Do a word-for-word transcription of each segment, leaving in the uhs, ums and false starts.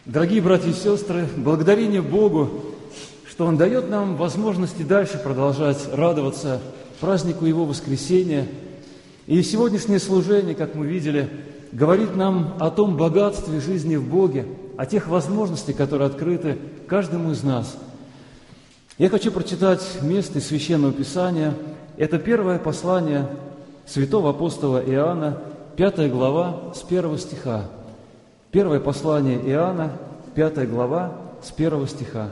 Дорогие братья и сестры, благодарение Богу, что Он дает нам возможность и дальше продолжать радоваться празднику Его воскресения. И сегодняшнее служение, как мы видели, говорит нам о том богатстве жизни в Боге, о тех возможностях, которые открыты каждому из нас. Я хочу прочитать место из Священного Писания. Это первое послание святого апостола Иоанна, пятая глава, с первого стиха. Первое послание Иоанна, пятая глава, с первого стиха.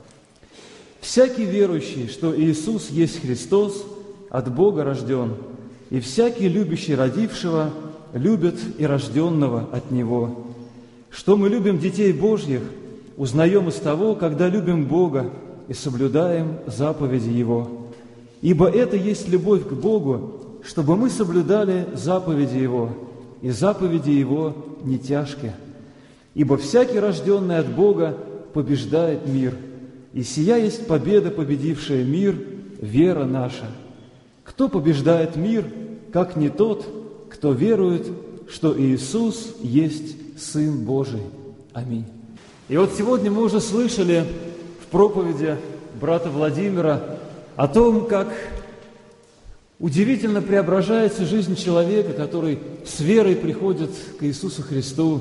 «Всякий верующий, что Иисус есть Христос, от Бога рожден, и всякий любящий родившего любит и рожденного от Него. Что мы любим детей Божьих, узнаем из того, когда любим Бога и соблюдаем заповеди Его. Ибо это есть любовь к Богу, чтобы мы соблюдали заповеди Его, и заповеди Его не тяжкие. Ибо всякий, рожденный от Бога, побеждает мир, и сия есть победа, победившая мир, вера наша. Кто побеждает мир, как не тот, кто верует, что Иисус есть Сын Божий? Аминь». И вот сегодня мы уже слышали в проповеди брата Владимира о том, как удивительно преображается жизнь человека, который с верой приходит к Иисусу Христу,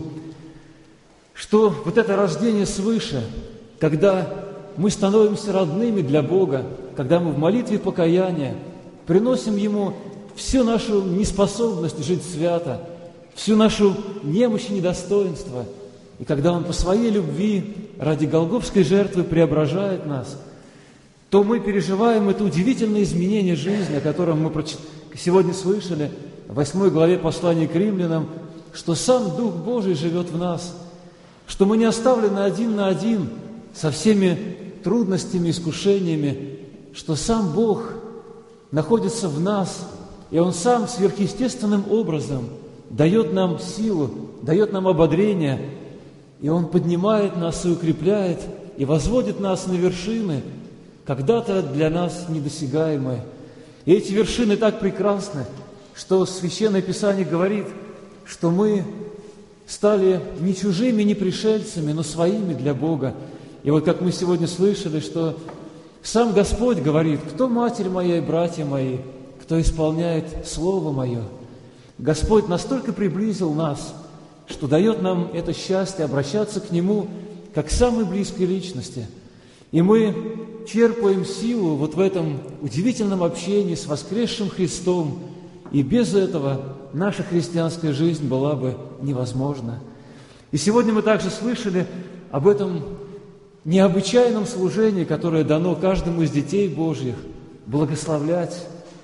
что вот это рождение свыше, когда мы становимся родными для Бога, когда мы в молитве покаяния приносим Ему всю нашу неспособность жить свято, всю нашу немощь и недостоинство, и когда Он по своей любви ради голгофской жертвы преображает нас, то мы переживаем это удивительное изменение жизни, о котором мы сегодня слышали в восьмой главе послания к римлянам, что сам Дух Божий живет в нас, что мы не оставлены один на один со всеми трудностями, искушениями, что сам Бог находится в нас, и Он сам сверхъестественным образом дает нам силу, дает нам ободрение, и Он поднимает нас и укрепляет, и возводит нас на вершины, когда-то для нас недосягаемые. И эти вершины так прекрасны, что Священное Писание говорит, что мы стали не чужими, не пришельцами, но своими для Бога. И вот как мы сегодня слышали, что сам Господь говорит: «Кто матерь моя и братья мои, кто исполняет Слово Мое?» Господь настолько приблизил нас, что дает нам это счастье обращаться к Нему как к самой близкой личности. И мы черпаем силу вот в этом удивительном общении с воскресшим Христом, и без этого наша христианская жизнь была бы невозможна. И сегодня мы также слышали об этом необычайном служении, которое дано каждому из детей Божьих, благословлять.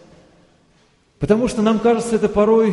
Потому что нам кажется это порой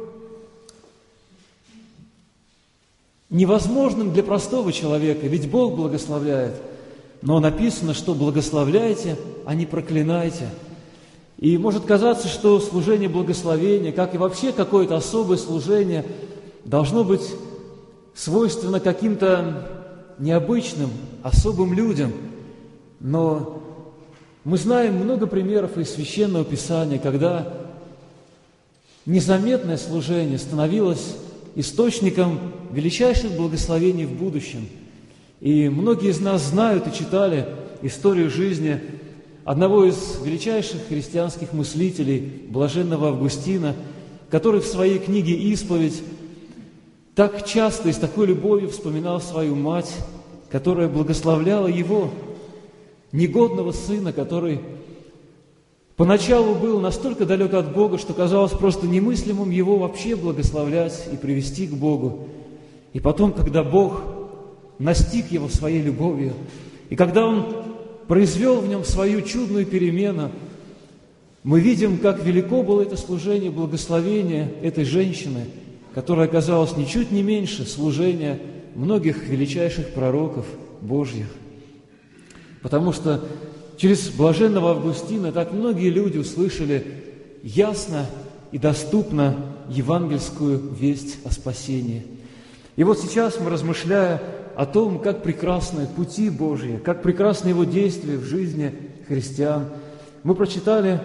невозможным для простого человека, ведь Бог благословляет. Но написано, что благословляйте, а не проклинайте. И может казаться, что служение благословения, как и вообще какое-то особое служение, должно быть свойственно каким-то необычным, особым людям. Но мы знаем много примеров из Священного Писания, когда незаметное служение становилось источником величайших благословений в будущем. И многие из нас знают и читали историю жизни одного из величайших христианских мыслителей, блаженного Августина, который в своей книге «Исповедь» так часто и с такой любовью вспоминал свою мать, которая благословляла его, негодного сына, который поначалу был настолько далек от Бога, что казалось просто немыслимым его вообще благословлять и привести к Богу. И потом, когда Бог настиг его своей любовью, и когда Он произвел в нем свою чудную перемену, мы видим, как велико было это служение, благословение этой женщины, которая оказалась ничуть не меньше служения многих величайших пророков Божьих. Потому что через блаженного Августина так многие люди услышали ясно и доступно евангельскую весть о спасении. И вот сейчас мы, размышляя о том, как прекрасны пути Божьи, как прекрасны Его действия в жизни христиан, мы прочитали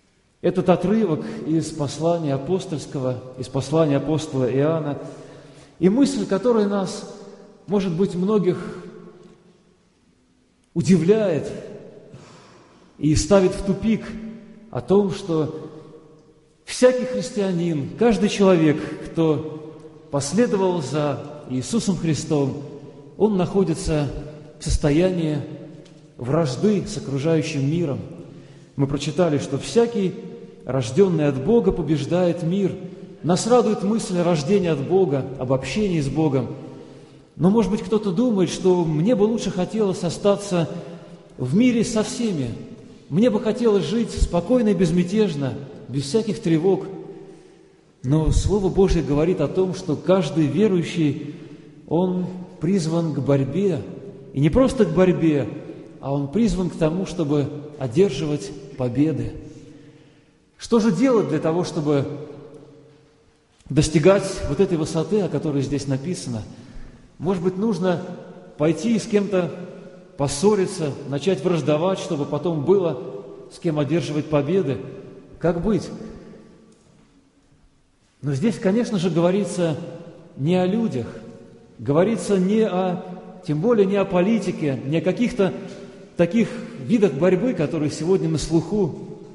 этот отрывок из послания апостольского, из послания апостола Иоанна, И мысль, которая нас, может быть, многих удивляет и ставит в тупик, о том, что всякий христианин, каждый человек, кто последовал за Иисусом Христом, он находится в состоянии вражды с окружающим миром. Мы прочитали, что всякий, рожденный от Бога, побеждает мир. Нас радует мысль о рождении от Бога, об общении с Богом. Но, может быть, кто-то думает, что мне бы лучше хотелось остаться в мире со всеми. Мне бы хотелось жить спокойно и безмятежно, без всяких тревог. Но Слово Божье говорит о том, что каждый верующий, он призван к борьбе. И не просто к борьбе, а он призван к тому, чтобы одерживать победы. Что же делать для того, чтобы достигать вот этой высоты, о которой здесь написано? Может быть, нужно пойти и с кем-то поссориться, начать враждовать, чтобы потом было с кем одерживать победы. Как быть? Но здесь, конечно же, говорится не о людях, говорится не о, тем более не о политике, не о каких-то таких видах борьбы, которые сегодня на слуху.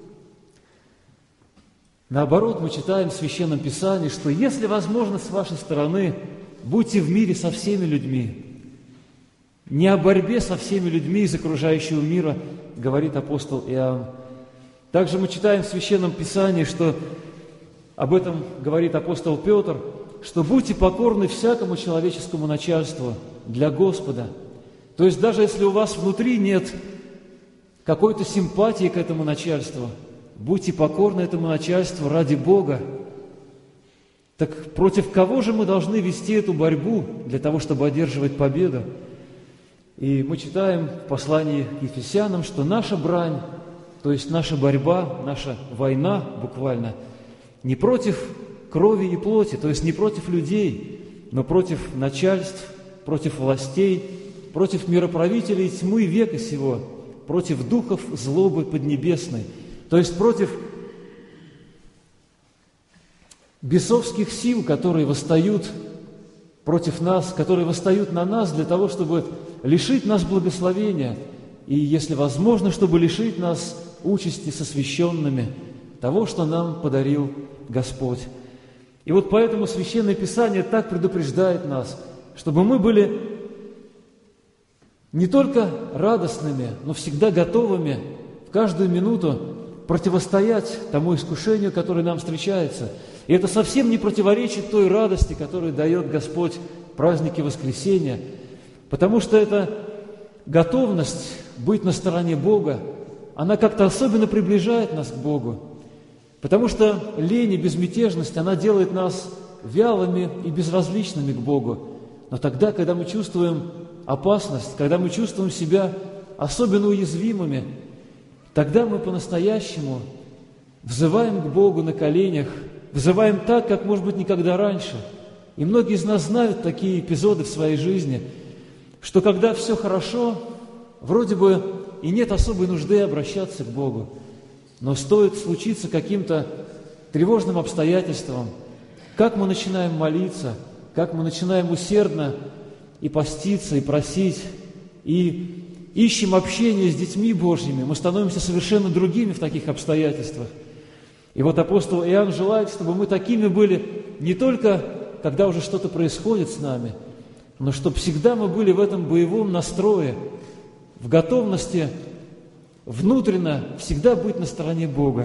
Наоборот, мы читаем в Священном Писании, что если возможно с вашей стороны, будьте в мире со всеми людьми. Не о борьбе со всеми людьми из окружающего мира, говорит апостол Иоанн. Также мы читаем в Священном Писании, что об этом говорит апостол Петр, что будьте покорны всякому человеческому начальству для Господа. То есть даже если у вас внутри нет какой-то симпатии к этому начальству, будьте покорны этому начальству ради Бога. Так против кого же мы должны вести эту борьбу для того, чтобы одерживать победу? И мы читаем в послании к Ефесянам, что наша брань, то есть наша борьба, наша война буквально, не против крови и плоти, то есть не против людей, но против начальств, против властей, против мироправителей тьмы века сего, против духов злобы поднебесной, то есть против бесовских сил, которые восстают против нас, которые восстают на нас для того, чтобы лишить нас благословения и, если возможно, чтобы лишить нас участи с освященными, того, что нам подарил Господь. И вот поэтому Священное Писание так предупреждает нас, чтобы мы были не только радостными, но всегда готовыми в каждую минуту противостоять тому искушению, которое нам встречается. И это совсем не противоречит той радости, которую дает Господь в празднике Воскресения, потому что эта готовность быть на стороне Бога, она как-то особенно приближает нас к Богу, потому что лень и безмятежность, она делает нас вялыми и безразличными к Богу. Но тогда, когда мы чувствуем опасность, когда мы чувствуем себя особенно уязвимыми, тогда мы по-настоящему взываем к Богу на коленях, взываем так, как, может быть, никогда раньше. И многие из нас знают такие эпизоды в своей жизни, что когда все хорошо, вроде бы и нет особой нужды обращаться к Богу, но стоит случиться каким-то тревожным обстоятельством, как мы начинаем молиться, как мы начинаем усердно и поститься, и просить, и ищем общение с детьми Божьими, мы становимся совершенно другими в таких обстоятельствах. И вот апостол Иоанн желает, чтобы мы такими были не только, когда уже что-то происходит с нами, но чтобы всегда мы были в этом боевом настрое, в готовности внутренно всегда быть на стороне Бога.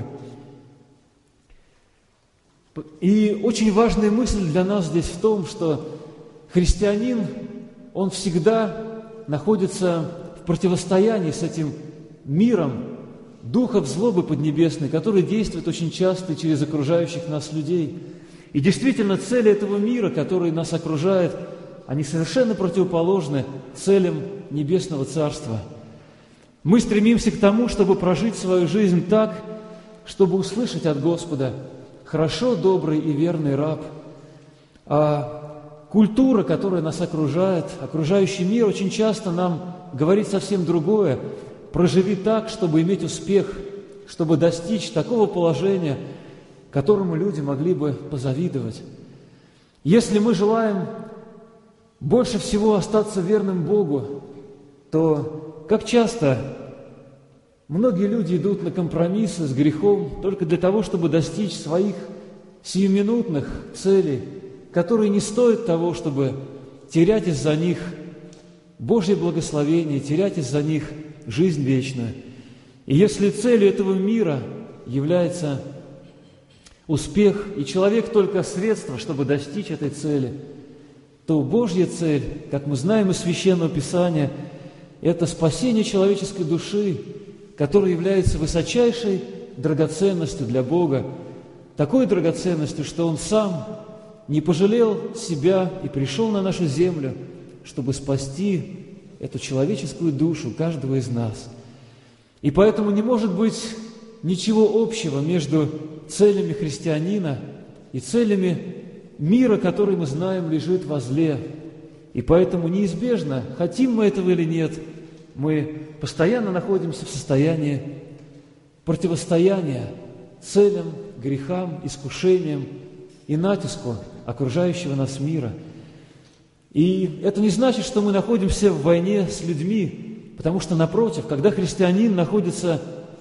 И очень важная мысль для нас здесь в том, что христианин, он всегда находится в противостоянии с этим миром духов злобы поднебесной, который действует очень часто через окружающих нас людей. И действительно, цели этого мира, который нас окружает, они совершенно противоположны целям Небесного Царства. Мы стремимся к тому, чтобы прожить свою жизнь так, чтобы услышать от Господа: «Хорошо, добрый и верный раб». А культура, которая нас окружает, окружающий мир, очень часто нам говорит совсем другое. Проживи так, чтобы иметь успех, чтобы достичь такого положения, которому люди могли бы позавидовать. Если мы желаем больше всего остаться верным Богу, то как часто многие люди идут на компромиссы с грехом только для того, чтобы достичь своих сиюминутных целей, которые не стоят того, чтобы терять из-за них Божье благословение, терять из-за них жизнь вечную. И если целью этого мира является успех, и человек только средство, чтобы достичь этой цели, то Божья цель, как мы знаем из Священного Писания, это спасение человеческой души, которая является высочайшей драгоценностью для Бога, такой драгоценностью, что Он Сам не пожалел себя и пришел на нашу землю, чтобы спасти эту человеческую душу каждого из нас. И поэтому не может быть ничего общего между целями христианина и целями мира, который мы знаем лежит возле. И поэтому неизбежно, хотим мы этого или нет, мы постоянно находимся в состоянии противостояния целям, грехам, искушениям и натиску окружающего нас мира. И это не значит, что мы находимся в войне с людьми, потому что, напротив, когда христианин находится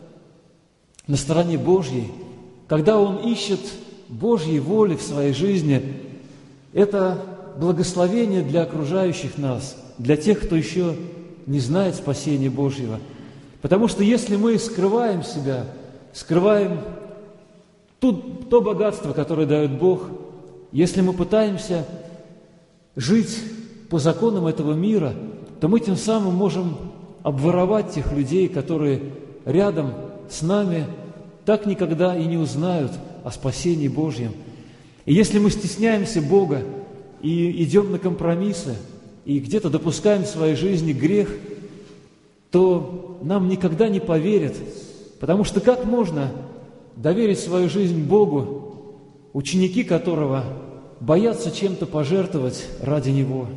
на стороне Божьей, когда он ищет Божьей воли в своей жизни, это благословение для окружающих нас, для тех, кто еще не знает спасения Божьего. Потому что если мы скрываем себя, скрываем тут то богатство, которое дает Бог, если мы пытаемся жить по законам этого мира, то мы тем самым можем обворовать тех людей, которые рядом с нами так никогда и не узнают о спасении Божьем. И если мы стесняемся Бога и идем на компромиссы, и где-то допускаем в своей жизни грех, то нам никогда не поверят, потому что как можно доверить свою жизнь Богу, ученики которого боятся чем-то пожертвовать ради Него?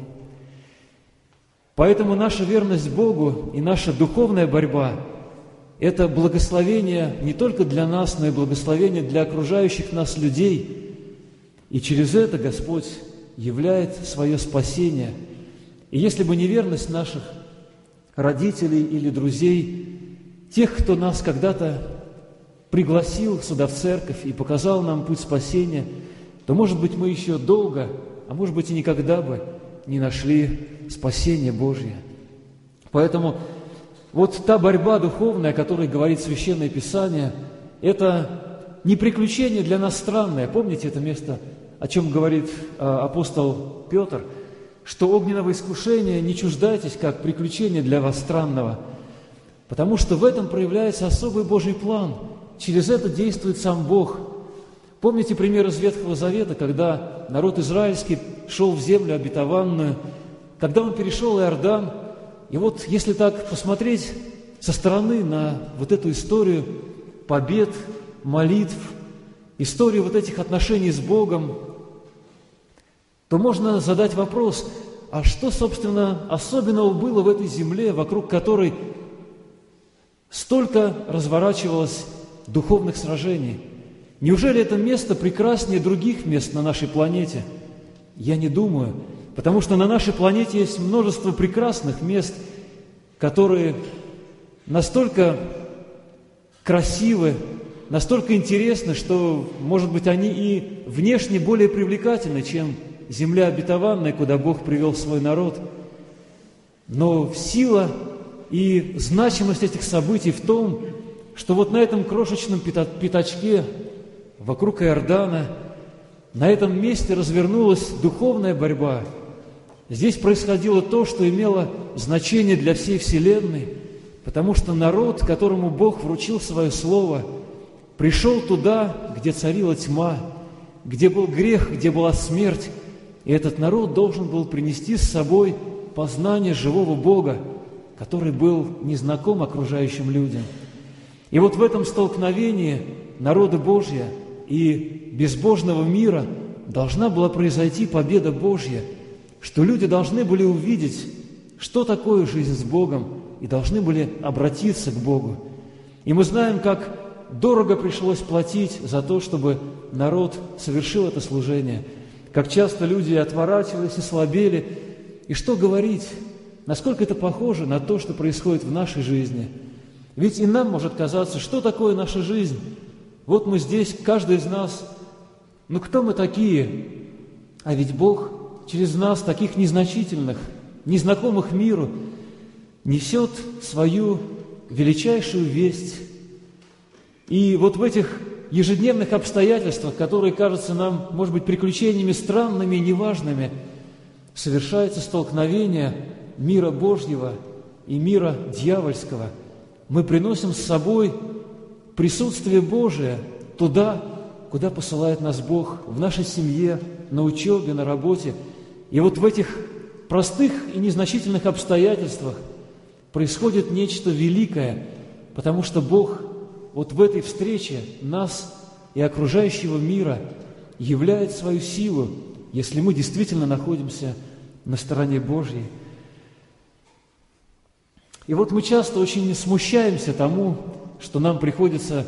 Поэтому наша верность Богу и наша духовная борьба – это благословение не только для нас, но и благословение для окружающих нас людей. И через это Господь являет свое спасение. И если бы не верность наших родителей или друзей, тех, кто нас когда-то пригласил сюда в церковь и показал нам путь спасения, то, может быть, мы еще долго, а может быть и никогда бы не нашли спасение Божье. Поэтому вот та борьба духовная, о которой говорит Священное Писание, это не приключение для нас странное. Помните это место, о чем говорит апостол Петр, что огненного искушения не чуждайтесь, как приключение для вас странного, потому что в этом проявляется особый Божий план. Через это действует сам Бог. Помните пример из Ветхого Завета, когда народ израильский шел в землю обетованную, когда он перешел Иордан, и вот если так посмотреть со стороны на вот эту историю побед, молитв, историю вот этих отношений с Богом, то можно задать вопрос, а что, собственно, особенного было в этой земле, вокруг которой столько разворачивалось духовных сражений? Неужели это место прекраснее других мест на нашей планете? Я не думаю, потому что на нашей планете есть множество прекрасных мест, которые настолько красивы, настолько интересны, что, может быть, они и внешне более привлекательны, чем земля обетованная, куда Бог привел свой народ. Но сила и значимость этих событий в том, что вот на этом крошечном пятачке вокруг Иордана, на этом месте развернулась духовная борьба. Здесь происходило то, что имело значение для всей вселенной, потому что народ, которому Бог вручил свое слово, пришел туда, где царила тьма, где был грех, где была смерть, и этот народ должен был принести с собой познание живого Бога, который был незнаком окружающим людям. И вот в этом столкновении народа Божья и безбожного мира должна была произойти победа Божья, что люди должны были увидеть, что такое жизнь с Богом, и должны были обратиться к Богу. И мы знаем, как дорого пришлось платить за то, чтобы народ совершил это служение. как часто люди отворачивались и слабели. И что говорить, насколько это похоже на то, что происходит в нашей жизни. Ведь и нам может казаться, что такое наша жизнь. Вот мы здесь, каждый из нас, ну кто мы такие? А ведь Бог через нас, таких незначительных, незнакомых миру, несет свою величайшую весть. И вот в этих ежедневных обстоятельствах, которые кажутся нам, может быть, приключениями странными и неважными, совершается столкновение мира Божьего и мира дьявольского. Мы приносим с собой присутствие Божие туда, куда посылает нас Бог, в нашей семье, на учебе, на работе. И вот в этих простых и незначительных обстоятельствах происходит нечто великое, потому что Бог вот в этой встрече нас и окружающего мира являет свою силу, если мы действительно находимся на стороне Божьей. И вот мы часто очень смущаемся тому, что нам приходится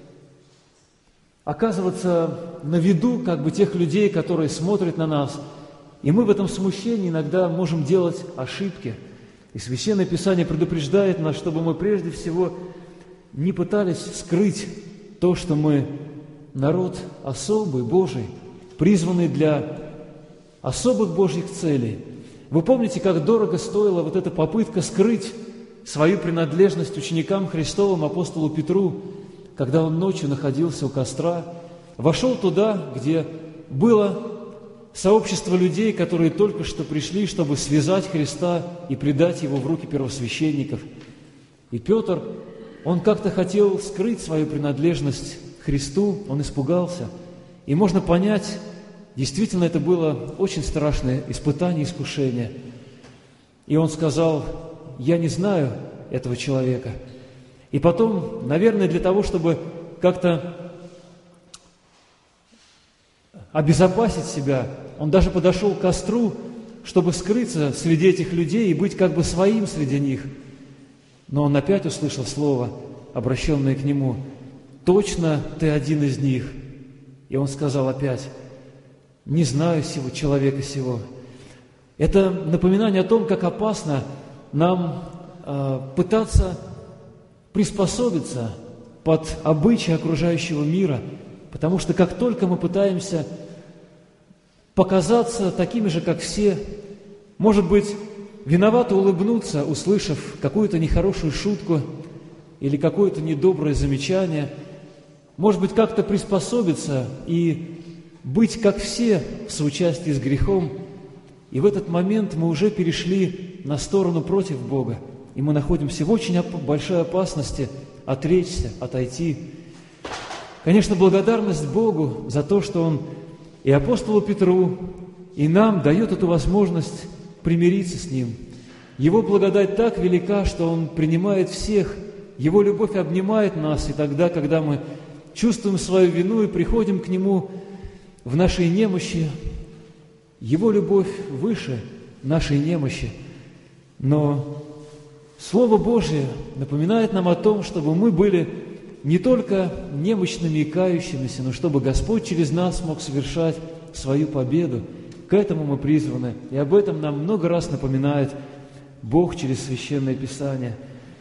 оказываться на виду как бы тех людей, которые смотрят на нас. И мы в этом смущении иногда можем делать ошибки. И Священное Писание предупреждает нас, чтобы мы прежде всего не пытались скрыть то, что мы народ особый, Божий, призванный для особых Божьих целей. Вы помните, как дорого стоила вот эта попытка скрыть свою принадлежность ученикам Христовым, апостолу Петру, когда он ночью находился у костра, вошел туда, где было сообщество людей, которые только что пришли, чтобы связать Христа и предать Его в руки первосвященников. И Петр, он как-то хотел скрыть свою принадлежность к Христу, он испугался. И можно понять, действительно, это было очень страшное испытание, искушение. И он сказал: «Я не знаю этого человека». И потом, наверное, для того, чтобы как-то обезопасить себя, он даже подошел к костру, чтобы скрыться среди этих людей и быть как бы своим среди них. Но он опять услышал слово, обращенное к нему: «Точно ты один из них». И он сказал опять: «Не знаю сего человека сего». Это напоминание о том, как опасно нам э, пытаться приспособиться под обычаи окружающего мира, потому что как только мы пытаемся показаться такими же, как все, может быть, виновато улыбнуться, услышав какую-то нехорошую шутку или какое-то недоброе замечание, может быть, как-то приспособиться и быть, как все, в соучастии с грехом, и в этот момент мы уже перешли на сторону против Бога, и мы находимся в очень большой опасности отречься, отойти. Конечно, благодарность Богу за то, что Он и апостолу Петру, и нам дает эту возможность примириться с Ним. Его благодать так велика, что Он принимает всех, Его любовь обнимает нас, и тогда, когда мы чувствуем свою вину и приходим к Нему в нашей немощи, Его любовь выше нашей немощи. Но Слово Божие напоминает нам о том, чтобы мы были не только немощными и кающимися, но чтобы Господь через нас мог совершать свою победу. К этому мы призваны, и об этом нам много раз напоминает Бог через Священное Писание.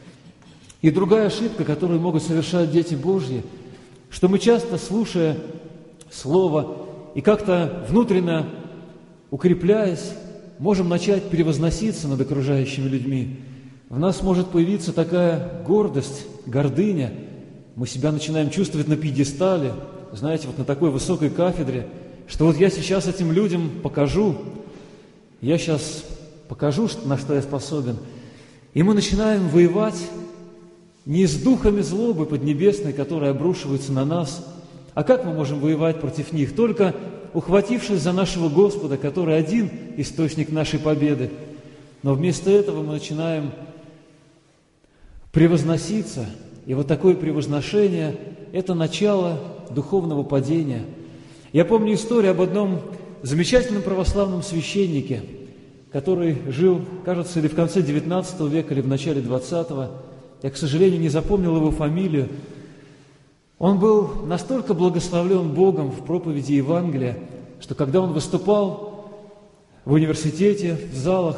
И другая ошибка, которую могут совершать дети Божьи, что мы часто, слушая Слово и как-то внутренне укрепляясь, можем начать превозноситься над окружающими людьми. В нас может появиться такая гордость, гордыня. Мы себя начинаем чувствовать на пьедестале, знаете, вот на такой высокой кафедре, что вот я сейчас этим людям покажу, я сейчас покажу, на что я способен. И мы начинаем воевать не с духами злобы поднебесной, которые обрушиваются на нас, а как мы можем воевать против них? Только ухватившись за нашего Господа, который один источник нашей победы. Но вместо этого мы начинаем превозноситься. И вот такое превозношение – это начало духовного падения. Я помню историю об одном замечательном православном священнике, который жил, кажется, или в конце девятнадцатого века, или в начале двадцатого. Я, к сожалению, не запомнил его фамилию. Он был настолько благословлен Богом в проповеди Евангелия, что когда он выступал в университете, в залах,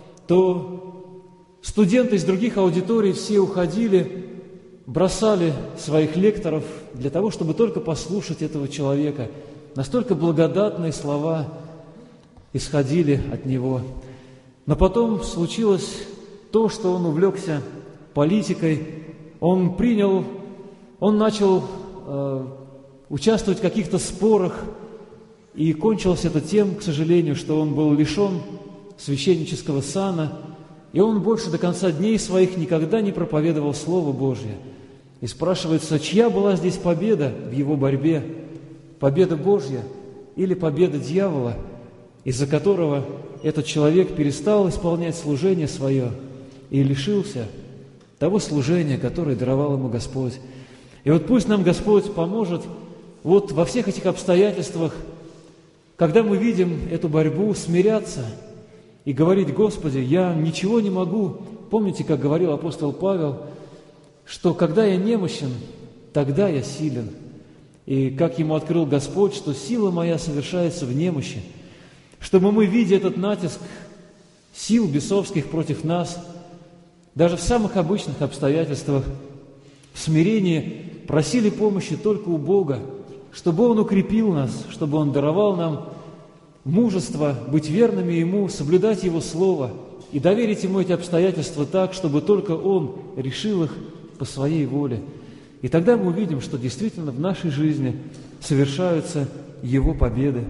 то студенты из других аудиторий все уходили, бросали своих лекторов для того, чтобы только послушать этого человека. Настолько благодатные слова исходили от него. Но потом случилось то, что он увлекся политикой, он принял, он начал э, участвовать в каких-то спорах, и кончилось это тем, к сожалению, что он был лишен священнического сана, и он больше до конца дней своих никогда не проповедовал Слово Божье. И спрашивается, чья была здесь победа в его борьбе? Победа Божья или победа дьявола, из-за которого этот человек перестал исполнять служение свое и лишился того служения, которое даровал ему Господь. И вот пусть нам Господь поможет вот во всех этих обстоятельствах, когда мы видим эту борьбу, смиряться и говорить: Господи, я ничего не могу. Помните, как говорил апостол Павел, что когда я немощен, тогда я силен. И как ему открыл Господь, что сила моя совершается в немощи. Чтобы мы, видя этот натиск сил бесовских против нас, даже в самых обычных обстоятельствах, в смирении просили помощи только у Бога, чтобы Он укрепил нас, чтобы Он даровал нам мужество быть верными Ему, соблюдать Его Слово и доверить Ему эти обстоятельства так, чтобы только Он решил их по Своей воле. И тогда мы увидим, что действительно в нашей жизни совершаются Его победы.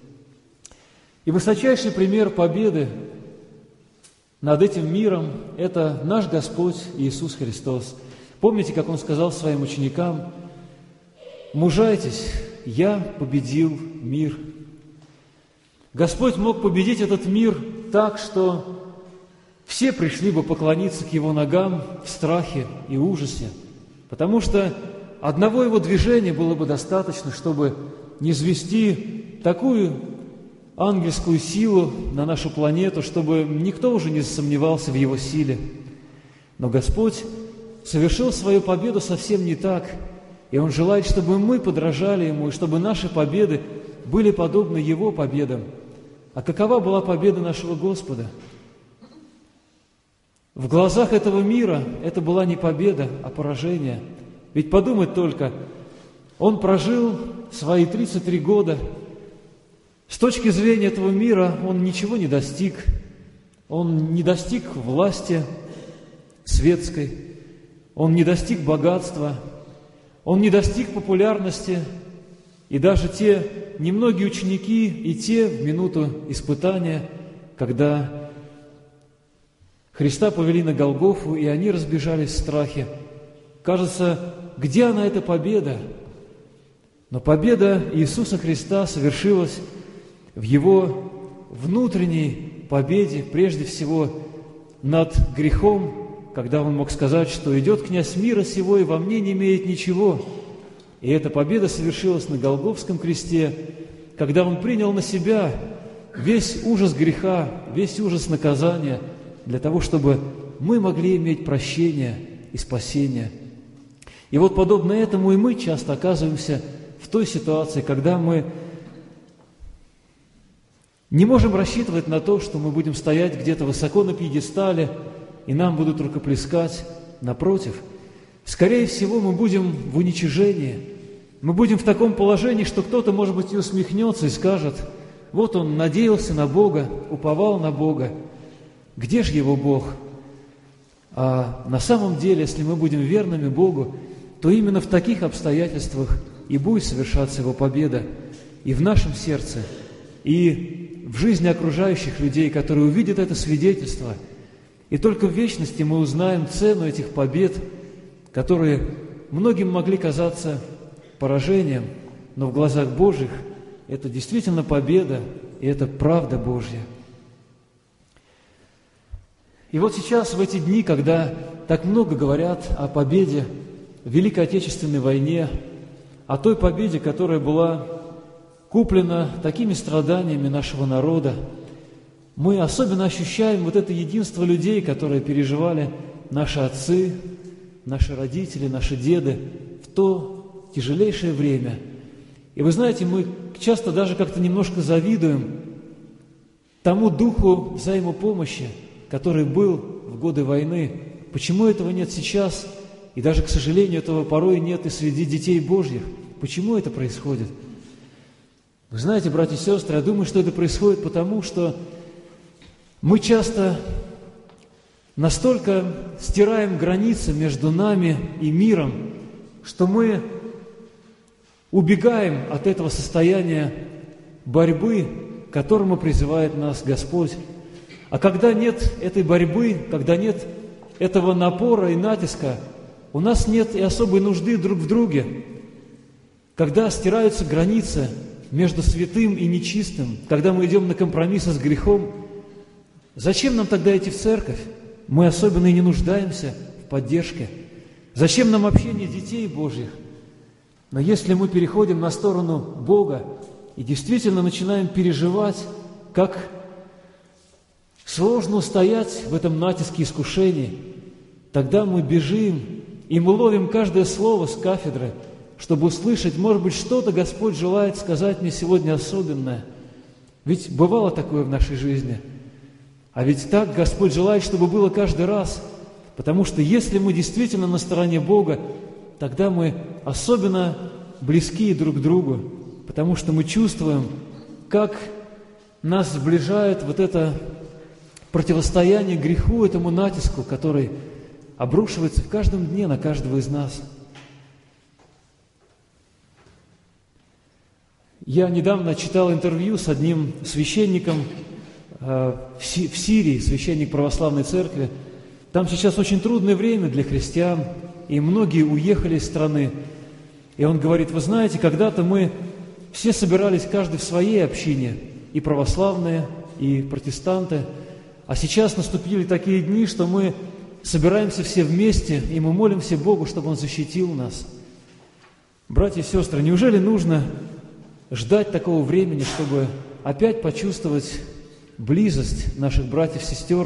И высочайший пример победы над этим миром – это наш Господь Иисус Христос. Помните, как Он сказал своим ученикам: «Мужайтесь, я победил мир». Господь мог победить этот мир так, что все пришли бы поклониться к Его ногам в страхе и ужасе, потому что одного Его движения было бы достаточно, чтобы низвести такую ангельскую силу на нашу планету, чтобы никто уже не сомневался в Его силе. Но Господь совершил свою победу совсем не так, и Он желает, чтобы мы подражали Ему, и чтобы наши победы были подобны Его победам. А какова была победа нашего Господа? В глазах этого мира это была не победа, а поражение. Ведь подумать только, Он прожил свои тридцать три года. С точки зрения этого мира Он ничего не достиг. Он не достиг власти светской, Он не достиг богатства, Он не достиг популярности. И даже те немногие ученики, и те в минуту испытания, когда Христа повели на Голгофу, и они разбежались в страхе. Кажется, где она, эта победа? Но победа Иисуса Христа совершилась в Его внутренней победе, прежде всего над грехом, когда Он мог сказать, что идет князь мира сего, и во мне не имеет ничего. И эта победа совершилась на Голгофском кресте, когда Он принял на себя весь ужас греха, весь ужас наказания, для того, чтобы мы могли иметь прощение и спасение. И вот подобно этому и мы часто оказываемся в той ситуации, когда мы не можем рассчитывать на то, что мы будем стоять где-то высоко на пьедестале, и нам будут рукоплескать. Напротив, скорее всего, мы будем в уничижении. Мы будем в таком положении, что кто-то, может быть, и усмехнется и скажет: вот он надеялся на Бога, уповал на Бога. Где же его Бог? А на самом деле, если мы будем верными Богу, то именно в таких обстоятельствах и будет совершаться Его победа и в нашем сердце, и в жизни окружающих людей, которые увидят это свидетельство. И только в вечности мы узнаем цену этих побед, которые многим могли казаться поражением, но в глазах Божьих это действительно победа, и это правда Божья. И вот сейчас, в эти дни, когда так много говорят о победе в Великой Отечественной войне, о той победе, которая была куплена такими страданиями нашего народа, мы особенно ощущаем вот это единство людей, которые переживали наши отцы, наши родители, наши деды в то тяжелейшее время. И вы знаете, мы часто даже как-то немножко завидуем тому духу взаимопомощи, который был в годы войны. Почему этого нет сейчас? И даже, к сожалению, этого порой нет и среди детей Божьих. Почему это происходит? Вы знаете, братья и сестры, я думаю, что это происходит потому, что мы часто настолько стираем границы между нами и миром, что мы убегаем от этого состояния борьбы, к которому призывает нас Господь. А когда нет этой борьбы, когда нет этого напора и натиска, у нас нет и особой нужды друг в друге. Когда стираются границы между святым и нечистым, когда мы идем на компромиссы с грехом, зачем нам тогда идти в церковь? Мы особенно и не нуждаемся в поддержке. Зачем нам общение детей Божьих? Но если мы переходим на сторону Бога и действительно начинаем переживать, как сложно устоять в этом натиске искушений, тогда мы бежим, и мы ловим каждое слово с кафедры, чтобы услышать, может быть, что-то Господь желает сказать мне сегодня особенное. Ведь бывало такое в нашей жизни. А ведь так Господь желает, чтобы было каждый раз. Потому что если мы действительно на стороне Бога, тогда мы особенно близки друг к другу, потому что мы чувствуем, как нас сближает вот это противостояние греху, этому натиску, который обрушивается в каждом дне на каждого из нас. Я недавно читал интервью с одним священником э, в, Си- в Сирии, священник православной церкви. Там сейчас очень трудное время для христиан, и многие уехали из страны. И он говорит: вы знаете, когда-то мы все собирались каждый в своей общине, и православные, и протестанты, а сейчас наступили такие дни, что мы собираемся все вместе, и мы молимся Богу, чтобы Он защитил нас. Братья и сестры, неужели нужно ждать такого времени, чтобы опять почувствовать близость наших братьев и сестер?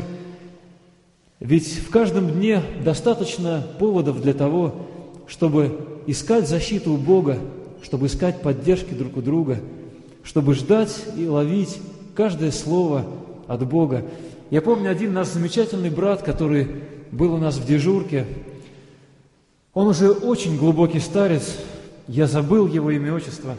Ведь в каждом дне достаточно поводов для того, чтобы искать защиту у Бога, чтобы искать поддержки друг у друга, чтобы ждать и ловить каждое слово от Бога. Я помню один наш замечательный брат, который был у нас в дежурке. Он уже очень глубокий старец, я забыл его имя, отчество.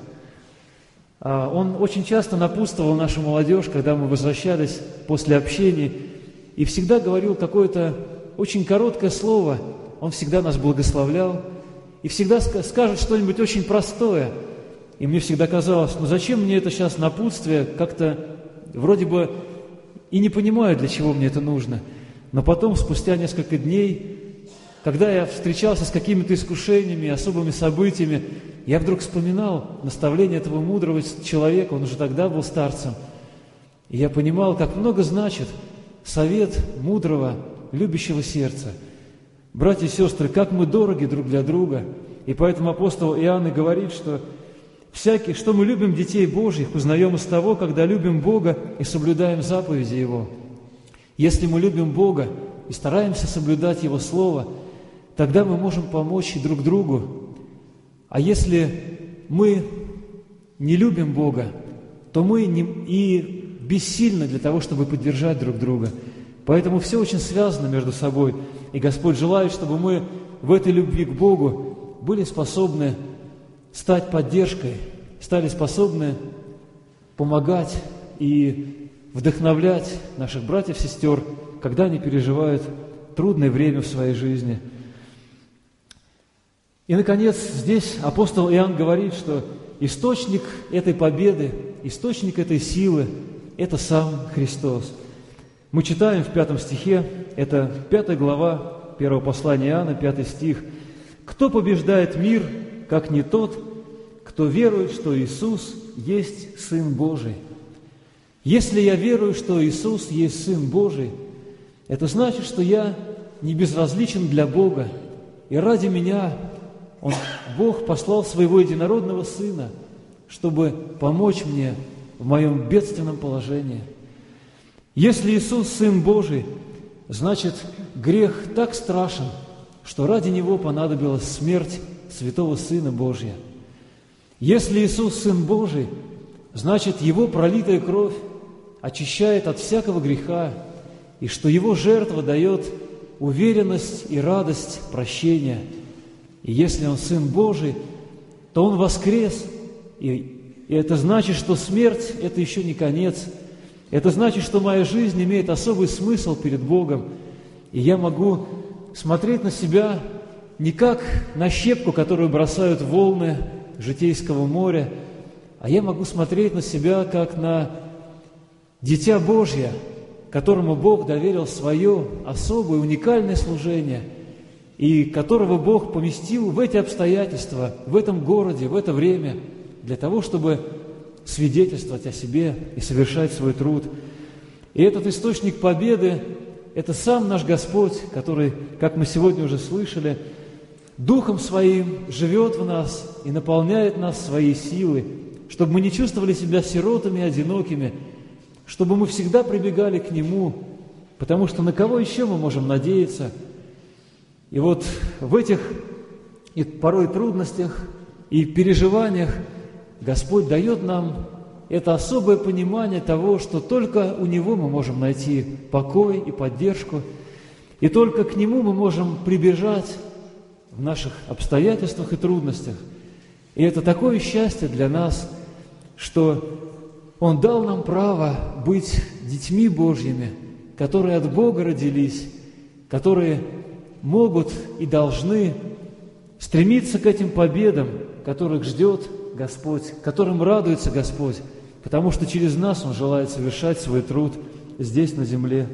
Он очень часто напутствовал нашу молодежь, когда мы возвращались после общения, и всегда говорил какое-то очень короткое слово. Он всегда нас благословлял и всегда скажет что-нибудь очень простое. И мне всегда казалось, ну зачем мне это сейчас напутствие, как-то вроде бы и не понимаю, для чего мне это нужно. Но потом, спустя несколько дней, когда я встречался с какими-то искушениями, особыми событиями, я вдруг вспоминал наставление этого мудрого человека, он уже тогда был старцем. И я понимал, как много значит совет мудрого, любящего сердца. Братья и сестры, как мы дороги друг для друга. И поэтому апостол Иоанн и говорит, что всякий, что мы любим детей Божьих, узнаем из того, когда любим Бога и соблюдаем заповеди Его. Если мы любим Бога и стараемся соблюдать Его Слово, тогда мы можем помочь друг другу. А если мы не любим Бога, то мы не, и бессильны для того, чтобы поддержать друг друга. Поэтому все очень связано между собой. И Господь желает, чтобы мы в этой любви к Богу были способны стать поддержкой, стали способны помогать и вдохновлять наших братьев и сестер, когда они переживают трудное время в своей жизни. И, наконец, здесь апостол Иоанн говорит, что источник этой победы, источник этой силы – это сам Христос. Мы читаем в пятом стихе, это пятая глава первого послания Иоанна, пятый стих. «Кто побеждает мир, как не тот, кто верует, что Иисус есть Сын Божий?» Если я верую, что Иисус есть Сын Божий, это значит, что я не безразличен для Бога, и ради меня Он, Бог послал Своего Единородного Сына, чтобы помочь мне в моем бедственном положении. Если Иисус Сын Божий, значит, грех так страшен, что ради Него понадобилась смерть Святого Сына Божия. Если Иисус Сын Божий, значит, Его пролитая кровь очищает от всякого греха, и что Его жертва дает уверенность и радость прощения. И если Он Сын Божий, то Он воскрес, и, и это значит, что смерть – это еще не конец. Это значит, что моя жизнь имеет особый смысл перед Богом, и я могу смотреть на себя не как на щепку, которую бросают волны житейского моря, а я могу смотреть на себя как на Дитя Божье, которому Бог доверил свое особое, уникальное служение, и которого Бог поместил в эти обстоятельства, в этом городе, в это время, для того, чтобы свидетельствовать о себе и совершать свой труд. И этот источник победы – это сам наш Господь, который, как мы сегодня уже слышали, Духом Своим живет в нас и наполняет нас своей силой, чтобы мы не чувствовали себя сиротами и одинокими, чтобы мы всегда прибегали к Нему, потому что на кого еще мы можем надеяться? И вот в этих и порой трудностях и переживаниях Господь дает нам это особое понимание того, что только у Него мы можем найти покой и поддержку, и только к Нему мы можем прибежать в наших обстоятельствах и трудностях. И это такое счастье для нас, что Он дал нам право быть детьми Божьими, которые от Бога родились, которые могут и должны стремиться к этим победам, которых ждет Господь, которым радуется Господь, потому что через нас Он желает совершать свой труд здесь, на земле.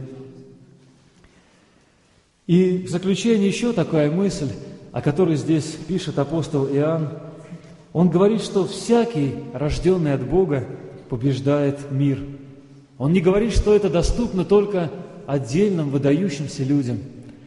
И в заключение еще такая мысль, о которой здесь пишет апостол Иоанн. Он говорит, что всякий, рожденный от Бога, побеждает мир. Он не говорит, что это доступно только отдельным выдающимся людям.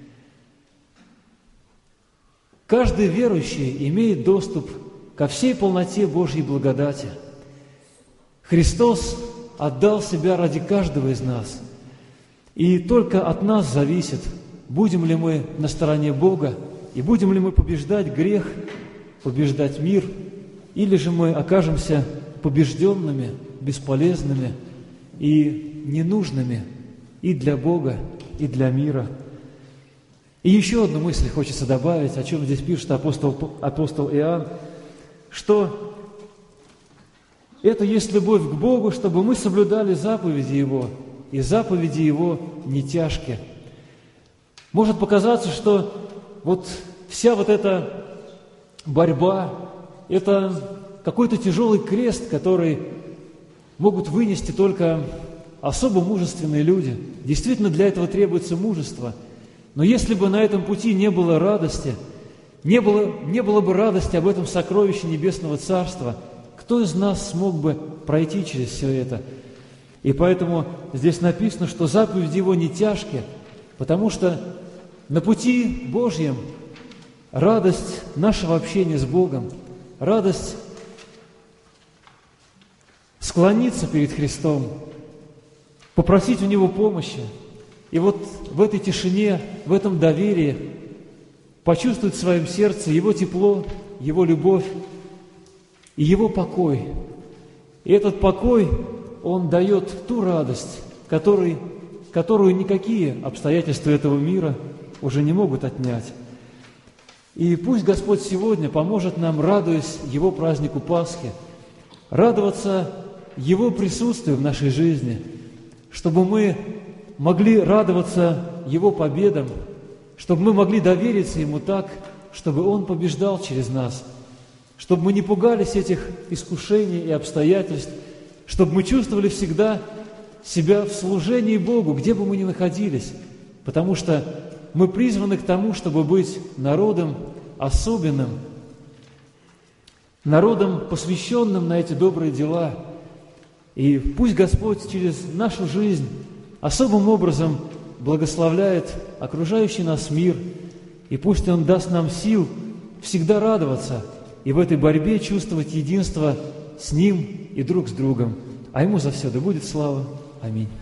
Каждый верующий имеет доступ ко всей полноте Божьей благодати. Христос отдал Себя ради каждого из нас. И только от нас зависит, будем ли мы на стороне Бога, и будем ли мы побеждать грех, побеждать мир, или же мы окажемся побежденными, бесполезными и ненужными и для Бога, и для мира. И еще одну мысль хочется добавить, о чем здесь пишет апостол, апостол Иоанн, что это есть любовь к Богу, чтобы мы соблюдали заповеди Его, и заповеди Его не тяжкие. Может показаться, что вот вся вот эта борьба – это какой-то тяжелый крест, который могут вынести только особо мужественные люди. Действительно, для этого требуется мужество. Но если бы на этом пути не было радости, не было, не было бы радости об этом сокровище Небесного Царства, кто из нас смог бы пройти через все это? И поэтому здесь написано, что заповеди Его не тяжкие, потому что на пути Божьем радость нашего общения с Богом, радость склониться перед Христом, попросить у Него помощи, и вот в этой тишине, в этом доверии почувствовать в своем сердце Его тепло, Его любовь и Его покой. И этот покой, Он дает ту радость, который, которую никакие обстоятельства этого мира уже не могут отнять. И пусть Господь сегодня поможет нам, радуясь Его празднику Пасхи, радоваться Его присутствию в нашей жизни, чтобы мы могли радоваться Его победам, чтобы мы могли довериться Ему так, чтобы Он побеждал через нас, чтобы мы не пугались этих искушений и обстоятельств, чтобы мы чувствовали всегда себя в служении Богу, где бы мы ни находились, потому что мы призваны к тому, чтобы быть народом особенным, народом, посвященным на эти добрые дела. И пусть Господь через нашу жизнь особым образом благословляет окружающий нас мир, и пусть Он даст нам сил всегда радоваться и в этой борьбе чувствовать единство с Ним и друг с другом. А Ему за все да будет слава. Аминь.